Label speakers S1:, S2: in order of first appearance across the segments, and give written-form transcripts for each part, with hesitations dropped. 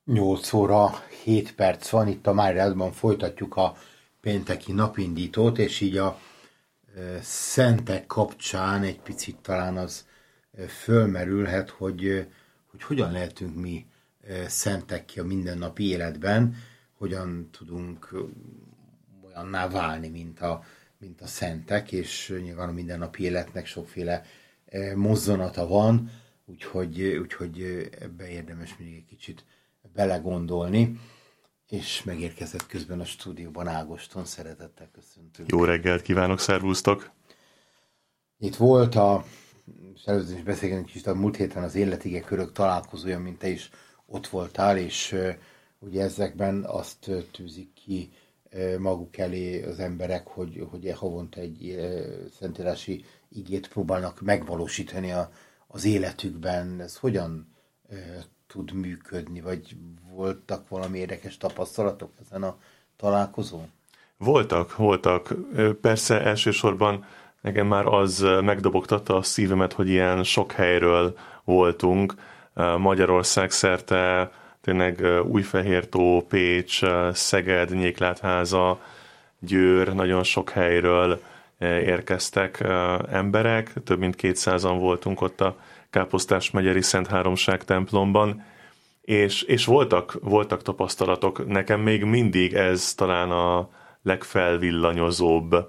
S1: 8 óra 7 perc van, itt a Máriádban folytatjuk a pénteki napindítót, és így a szentek kapcsán egy picit talán az fölmerülhet, hogy hogyan lehetünk mi szentek ki a mindennapi életben, hogyan tudunk olyanná válni, mint a szentek, és nyilván a mindennapi életnek sokféle mozzanata van, úgyhogy ebbe érdemes még egy kicsit belegondolni, és megérkezett közben a stúdióban Ágoston, szeretettel köszöntünk.
S2: Jó reggelt kívánok, szervusztok!
S1: Itt volt és előző is beszélgetünk kicsit a múlt héten az életige körök találkozója, mint te is ott voltál, és ugye ezekben azt tűzik ki maguk elé az emberek, hogy havonta egy szentírási igét próbálnak megvalósítani az életükben. Ez hogyan tud működni, vagy voltak valami érdekes tapasztalatok ezen a találkozón?
S2: Voltak. Persze elsősorban nekem már az megdobogtatta a szívemet, hogy ilyen sok helyről voltunk. Magyarország szerte, tényleg Újfehértó, Pécs, Szeged, Nyéklátháza, Győr, nagyon sok helyről érkeztek emberek. Több mint 200-an voltunk ott a Káposztás-megyeri Szent Háromság templomban, és voltak tapasztalatok. Nekem még mindig ez talán a legfelvillanyozóbb,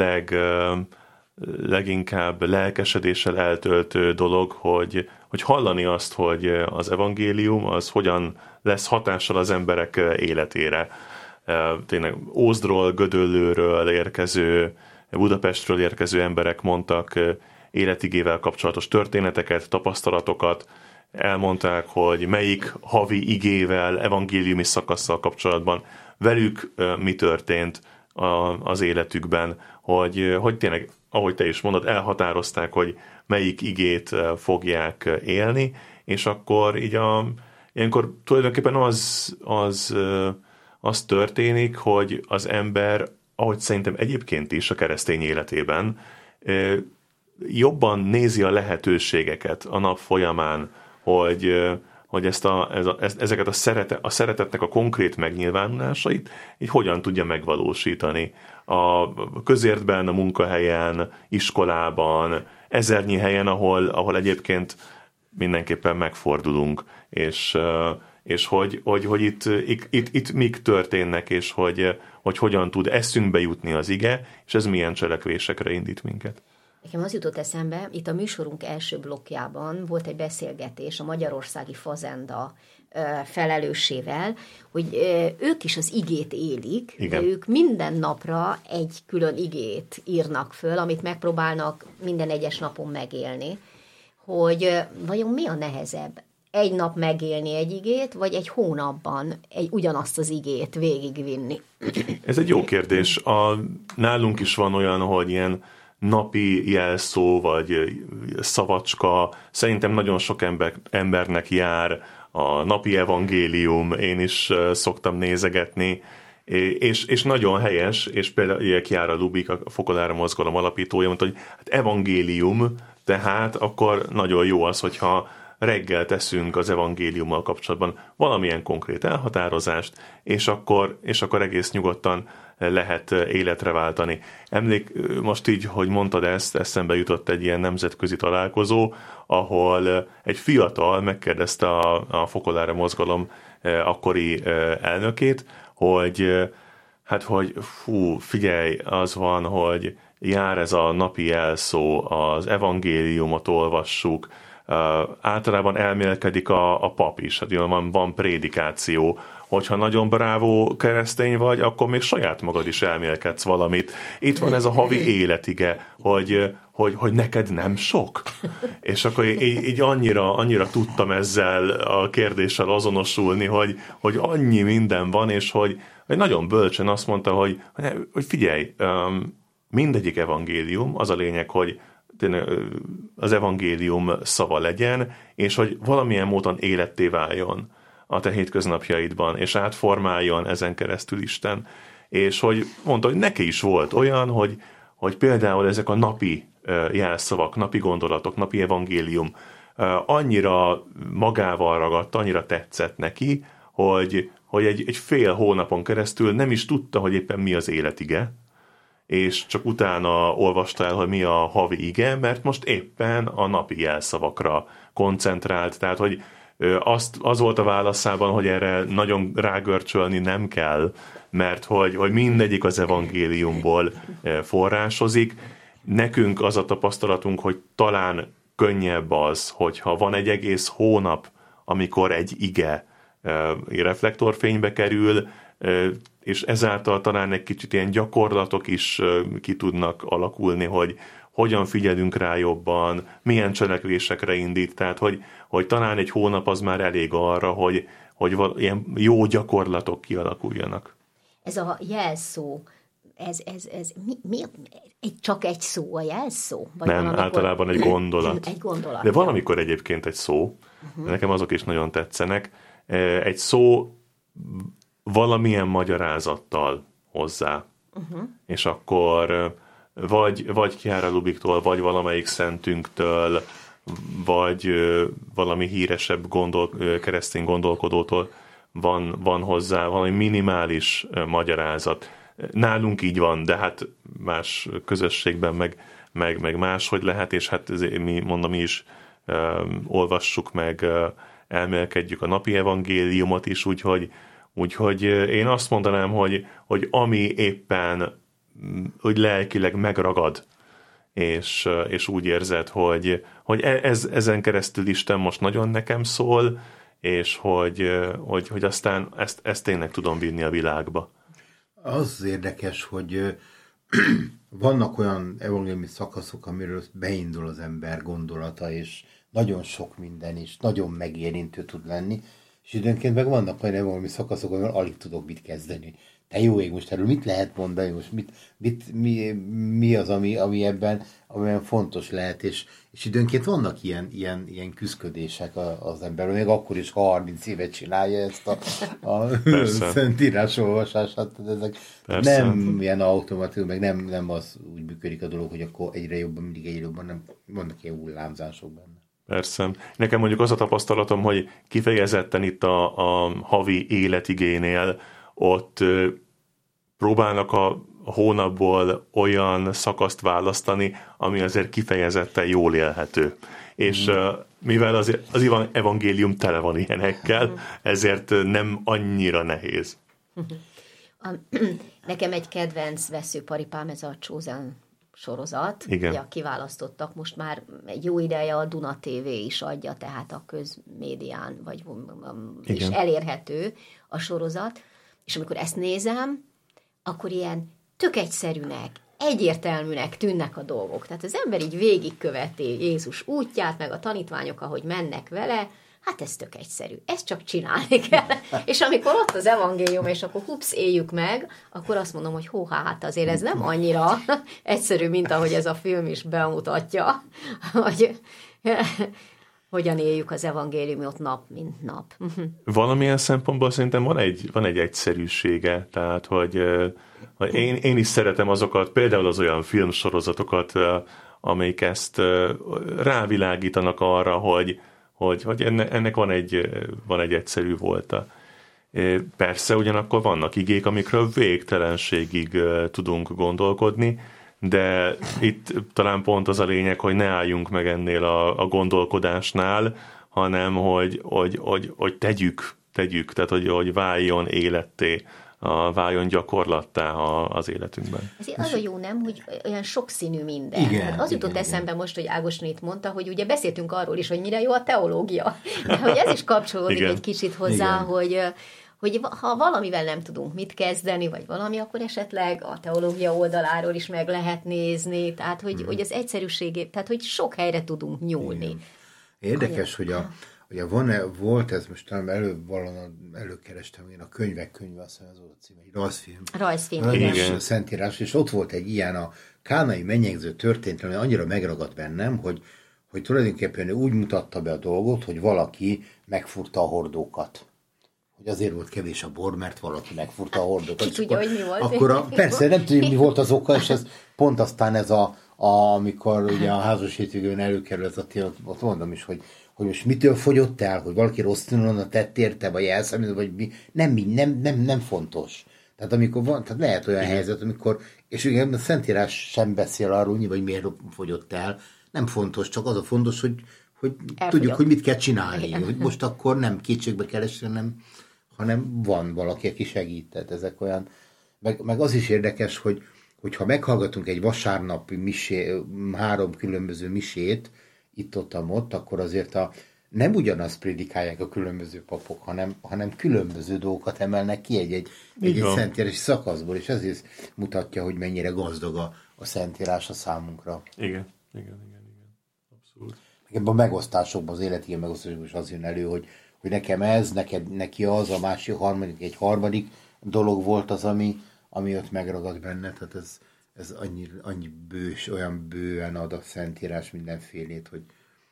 S2: leginkább lelkesedéssel eltöltő dolog, hogy hallani azt, hogy az evangélium az hogyan lesz hatással az emberek életére. Tényleg Ózdról, Gödöllőről érkező, Budapestről érkező emberek mondtak életigével kapcsolatos történeteket, tapasztalatokat, elmondták, hogy melyik havi igével, evangéliumi szakasszal kapcsolatban velük mi történt az életükben, hogy tényleg, ahogy te is mondod, elhatározták, hogy melyik igét fogják élni, és akkor így ilyenkor tulajdonképpen az történik, hogy az ember, ahogy szerintem egyébként is a keresztény életében, jobban nézi a lehetőségeket a nap folyamán, hogy ezeket a szeretetnek a konkrét megnyilvánulásait így hogyan tudja megvalósítani. A közértben, a munkahelyen, iskolában, ezernyi helyen, ahol egyébként mindenképpen megfordulunk, és hogy itt mik történnek, és hogy hogyan tud eszünkbe jutni az ige, és ez milyen cselekvésekre indít minket.
S3: Nekem az jutott eszembe, itt a műsorunk első blokkjában volt egy beszélgetés a magyarországi fazenda felelőssével, hogy ők is az igét élik,
S2: igen.
S3: De ők minden napra egy külön igét írnak föl, amit megpróbálnak minden egyes napon megélni, hogy vajon mi a nehezebb? Egy nap megélni egy igét, vagy egy hónapban ugyanazt az igét végigvinni?
S2: Ez egy jó kérdés. Nálunk is van olyan, hogy ilyen napi jelszó, vagy szavacska. Szerintem nagyon sok embernek jár a napi evangélium, én is szoktam nézegetni, és nagyon helyes, és például Chiara Lubik, a Fokolára Mozgalom alapítója mondta, hogy hát evangélium, tehát akkor nagyon jó az, hogyha reggel teszünk az evangéliummal kapcsolatban valamilyen konkrét elhatározást, és akkor egész nyugodtan lehet életre váltani. Most így, hogy mondtad ezt, eszembe jutott egy ilyen nemzetközi találkozó, ahol egy fiatal megkérdezte a Fokolára Mozgalom akkori elnökét, hogy figyelj, az van, hogy jár ez a napi jelszó, az evangéliumot olvassuk, általában elmélkedik a pap is, hát van prédikáció, hogyha nagyon brávó keresztény vagy, akkor még saját magad is elmélkedsz valamit. Itt van ez a havi életige, hogy neked nem sok. És akkor így annyira tudtam ezzel a kérdéssel azonosulni, hogy annyi minden van, és hogy nagyon bölcsen azt mondta, hogy figyelj, mindegyik evangélium, az a lényeg, hogy az evangélium szava legyen, és hogy valamilyen módon életté váljon a te hétköznapjaidban, és átformáljon ezen keresztül Isten. És hogy mondta, hogy neki is volt olyan, hogy például ezek a napi jelszavak, napi gondolatok, napi evangélium annyira magával ragadt, annyira tetszett neki, hogy egy fél hónapon keresztül nem is tudta, hogy éppen mi az életige, és csak utána olvasta el, hogy mi a havi ige, mert most éppen a napi jelszavakra koncentrált, tehát hogy az volt a válaszában, hogy erre nagyon rágörcsölni nem kell, mert hogy mindegyik az evangéliumból forrásozik. Nekünk az a tapasztalatunk, hogy talán könnyebb az, hogyha van egy egész hónap, amikor egy ige reflektorfénybe kerül, és ezáltal talán egy kicsit ilyen gyakorlatok is ki tudnak alakulni, hogy hogyan figyelünk rá jobban, milyen cselekvésekre indít, tehát hogy talán egy hónap az már elég arra, hogy ilyen jó gyakorlatok kialakuljanak.
S3: Ez a jelszó, ez csak egy szó a jelszó? Vagy
S2: nem, általában egy gondolat.
S3: Egy gondolat.
S2: De valamikor egyébként egy szó, nekem azok is nagyon tetszenek, egy szó valamilyen magyarázattal hozzá. És akkor vagy Chiara Lubiktól, vagy valamelyik szentünktől, vagy valami híresebb keresztény gondolkodótól van hozzá valami minimális magyarázat. Nálunk így van, de hát más közösségben meg máshogy lehet, és hát mi is olvassuk meg, elmélkedjük a napi evangéliumot is, úgyhogy én azt mondanám, hogy ami éppen hogy lelkileg megragad, és úgy érzed, hogy ezen keresztül Isten most nagyon nekem szól, és hogy aztán ezt tényleg tudom vinni a világba.
S1: Az érdekes, hogy vannak olyan evangéliumi szakaszok, amiről beindul az ember gondolata, és nagyon sok minden is, nagyon megérintő tud lenni, és időnként meg vannak olyan evangéliumi szakaszok, amivel alig tudok mit kezdeni. Te jó ég, most erről mit lehet mondani, most mi az, ami ebben fontos lehet, és időnként vannak ilyen küszködések az emberről, még akkor is, ha 30 évet csinálja ezt a szentírás olvasását, ezek nem ilyen automatikus, meg nem az úgy működik a dolog, hogy akkor egyre jobban, mindig egyre jobban, nem vannak ilyen hullámzások benne.
S2: Persze. Nekem mondjuk az a tapasztalatom, hogy kifejezetten itt a havi életigénél ott próbálnak a hónapból olyan szakaszt választani, ami azért kifejezetten jól élhető. És mivel az evangélium tele van ilyenekkel, ezért nem annyira nehéz.
S3: Nekem egy kedvenc veszőparipám, ez a Chosen sorozat.
S2: Igen.
S3: Ugye, kiválasztottak, most már egy jó ideje a Duna TV is adja, tehát a közmédián, és elérhető a sorozat. És amikor ezt nézem, akkor ilyen tök egyszerűnek, egyértelműnek tűnnek a dolgok. Tehát az ember így végigköveti Jézus útját, meg a tanítványok, ahogy mennek vele, hát ez tök egyszerű. Ezt csak csinálni kell. És amikor ott az evangélium, és akkor éljük meg, akkor azt mondom, hogy hát azért ez nem annyira egyszerű, mint ahogy ez a film is bemutatja, hogy hogyan éljük az evangéliumot nap, mint nap.
S2: Valamilyen szempontból szerintem van egy egyszerűsége, tehát hogy én is szeretem azokat, például az olyan filmsorozatokat, amelyik ezt rávilágítanak arra, hogy ennek van egy egyszerű volta. Persze ugyanakkor vannak igék, amikről végtelenségig tudunk gondolkodni, de itt talán pont az a lényeg, hogy ne álljunk meg ennél a gondolkodásnál, hanem hogy tegyük, tehát hogy váljon életté, váljon gyakorlattá az életünkben.
S3: Ezért az a jó, nem, hogy olyan sokszínű minden.
S1: Igen,
S3: hát az jutott eszembe most, hogy Ágoston itt mondta, hogy ugye beszéltünk arról is, hogy mire jó a teológia. De hogy ez is kapcsolódik egy kicsit hozzá, hogy ha valamivel nem tudunk mit kezdeni, vagy valami, akkor esetleg a teológia oldaláról is meg lehet nézni, tehát hogy az egyszerűségét, tehát hogy sok helyre tudunk nyúlni.
S1: Igen. Érdekes, hogy volt ez most előkerestem én a könyve, azt hiszem, ez volt a cím, egy rajzfilm.
S3: Igen.
S1: Szentírás, és ott volt egy ilyen a kánai mennyegző történet, ami annyira megragadt bennem, hogy tulajdonképpen úgy mutatta be a dolgot, hogy valaki megfúrta a hordókat. Hogy azért volt kevés a bor, mert valaki megfúrta a hordókat.
S3: Ki tudja, hogy mi volt.
S1: Akkor persze, nem tudjuk, mi volt az oka, és ez pont aztán ez amikor ugye a házas hétvégén előkerül ez a téma, ott mondom is, hogy most mitől fogyott el, hogy valaki rosszul tett érte, vagy elszámít, vagy mi. Nem fontos. Tehát amikor van, tehát lehet olyan helyzet, amikor, és igen, a Szentírás sem beszél arról, vagy miért fogyott el. Nem fontos, csak az a fontos, hogy tudjuk, hogy mit kell csinálni. Igen. Hogy most akkor nem kétségbe kell esni, hanem van valaki, aki segít. Tehát ezek olyan, meg az is érdekes, hogy ha meghallgatunk egy vasárnapi 3 különböző misét, itt-ott, akkor azért nem ugyanazt prédikálják a különböző papok, hanem különböző dolgokat emelnek ki egy szentírási szakaszból, és ezért mutatja, hogy mennyire gazdag a szentírás a számunkra.
S2: Igen. Abszolút.
S1: Ebben a megosztásokban, az életi megosztásokban is az jön elő, hogy nekem ez, neki az, a másik, egy harmadik dolog volt az, ami ott megragad benne, tehát ez annyi bős, olyan bőven ad a szentírás mindenfélét, hogy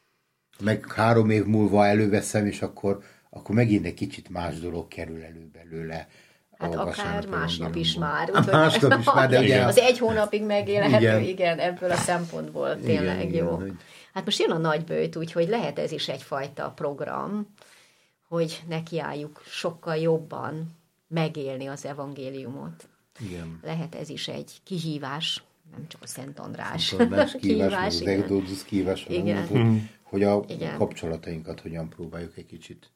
S1: meg 3 év múlva előveszem, és akkor megint egy kicsit más dolog kerül elő belőle.
S3: Hát akár másnap is már.
S1: Másnap is már, de ugye...
S3: Az 1 hónapig megélhető, igen, ebből a szempontból tényleg
S1: igen,
S3: jó.
S1: Igen,
S3: Hát most jön a nagyböjt, úgyhogy lehet ez is egyfajta program, hogy nekiálljuk sokkal jobban megélni az evangéliumot.
S1: Igen.
S3: Lehet ez is egy kihívás, nem csak a Szent András
S1: kihívás, az Exodus kihívás, hogy a kapcsolatainkat hogyan próbáljuk egy kicsit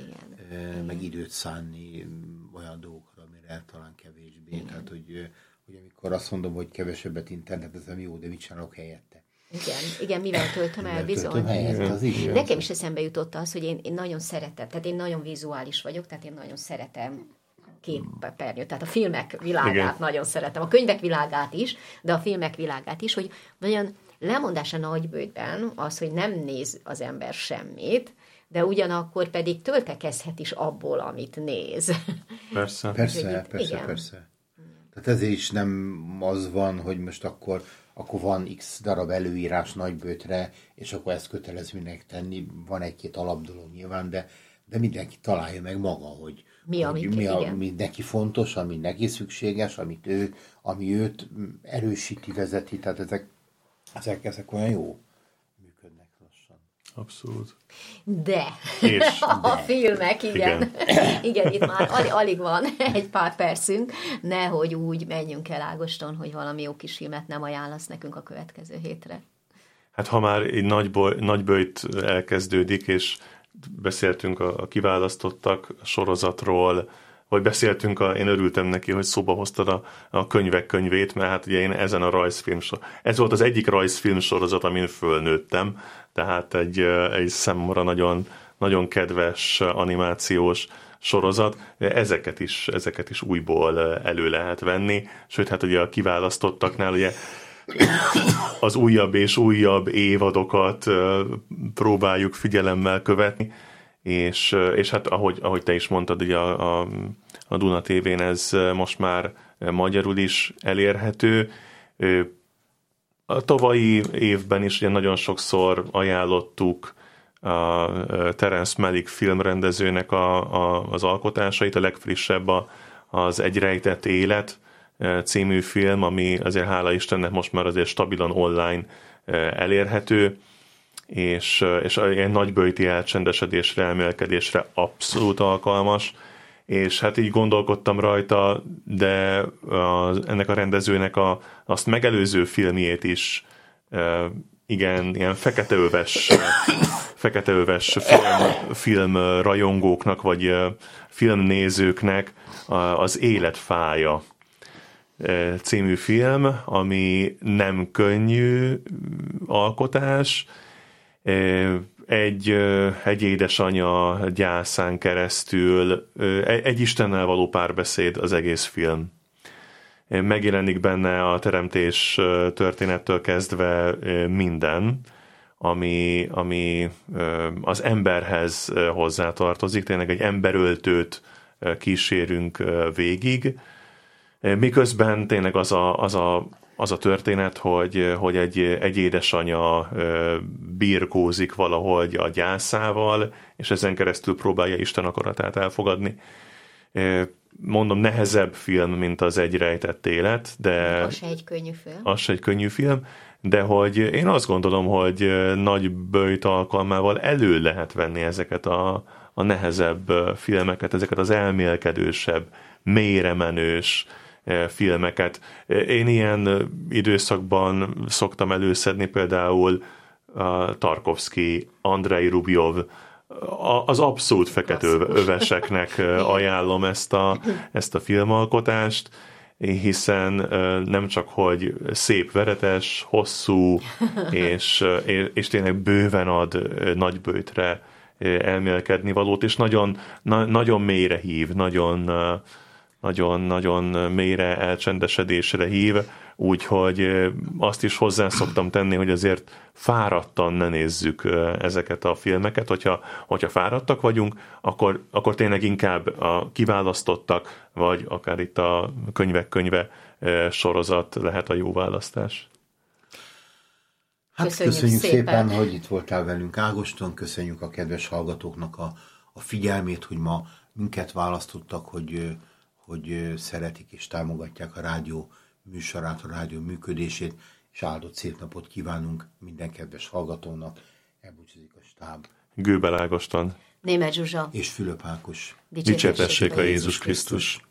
S1: meg időt szánni olyan dolgokra, amire talán kevésbé. Tehát, hogy amikor azt mondom, hogy kevesebbet internetezem, jó, de mit csinálok helyette?
S3: Igen, mivel töltöm el, bizony. Nekem is eszembe jutott az, hogy én nagyon szeretem, tehát én nagyon vizuális vagyok, tehát én nagyon szeretem képernyőt, tehát a filmek világát nagyon szeretem, a könyvek világát is, de a filmek világát is, hogy olyan lemondás a nagyböjtben az, hogy nem néz az ember semmit, de ugyanakkor pedig töltekezhet is abból, amit néz.
S2: Persze.
S1: Tehát ezért is nem az van, hogy most akkor van x darab előírás nagyböjtre, és akkor ezt kötelező tenni. Van egy-két alapdolog nyilván, de mindenki találja meg maga, hogy mi neki fontos, ami neki szükséges, ami őt erősíti, vezeti. Tehát ezek olyan jó működnek lassan.
S2: Abszolút.
S3: De a filmek, igen, itt már alig van egy pár percünk, nehogy úgy menjünk el Ágoston, hogy valami jó kis filmet nem ajánlasz nekünk a következő hétre.
S2: Hát ha már egy nagyböjt elkezdődik, és beszéltünk a kiválasztottak sorozatról, vagy beszéltünk, én örültem neki, hogy szóba hoztad a könyvek könyvét, mert hát ugye én ezen a rajzfilm ez volt az egyik rajzfilm sorozat, amin fölnőttem, tehát egy számomra nagyon, nagyon kedves animációs sorozat, ezeket is újból elő lehet venni, sőt, hát ugye a kiválasztottaknál ugye az újabb és újabb évadokat próbáljuk figyelemmel követni, és hát ahogy te is mondtad, ugye a Duna TV-n ez most már magyarul is elérhető. A tavalyi évben is ugye nagyon sokszor ajánlottuk a Terence Malick filmrendezőnek az alkotásait, a legfrissebb az Egy rejtett élet című film, ami azért hála Istennek most már azért stabilan online elérhető, és ilyen nagyböjti elcsendesedésre, elmélkedésre abszolút alkalmas, és hát így gondolkodtam rajta, de ennek a rendezőnek azt megelőző filmjét is igen, ilyen feketeöves film rajongóknak, vagy filmnézőknek az Életfája című film, ami nem könnyű alkotás, egy édesanya gyászán keresztül egy Istennel való párbeszéd az egész film. Megjelenik benne a teremtés történettől kezdve minden, ami az emberhez hozzátartozik, tényleg egy emberöltőt kísérünk végig, miközben tényleg az a történet, hogy egy édesanya birkózik valahogy a gyászával, és ezen keresztül próbálja Isten akaratát elfogadni. Mondom, nehezebb film, mint az Egy rejtett élet, de...
S3: Az se egy könnyű film.
S2: Az se egy könnyű film, de hogy én azt gondolom, hogy nagy böjt alkalmával elő lehet venni ezeket a nehezebb filmeket, ezeket az elmélkedősebb, mélyre menős filmeket. Én ilyen időszakban szoktam előszedni például Tarkovszky, Andrei Rubjov, az abszolút fekete öveseknek ajánlom ezt a filmalkotást, hiszen nem csak, hogy szép, veretes, hosszú, és tényleg bőven ad nagyböjtre elmélkedni valót, és nagyon mélyre hív, nagyon mélyre elcsendesedésre hív, úgyhogy azt is hozzá szoktam tenni, hogy azért fáradtan ne nézzük ezeket a filmeket, hogyha fáradtak vagyunk, akkor tényleg inkább a kiválasztottak, vagy akár itt a könyvek könyve sorozat lehet a jó választás.
S1: Hát köszönjük szépen, hogy itt voltál velünk, Ágoston, köszönjük a kedves hallgatóknak a figyelmét, hogy ma minket választottak, hogy szeretik és támogatják a rádió műsorát, a rádió működését, és áldott szép napot kívánunk minden kedves hallgatónak. Elbúcsúzik a stáb.
S2: Gőbel Ágoston,
S3: Németh Zsuzsa
S1: és Fülöp Ákos.
S2: Dicsértessék a Jézus Krisztus.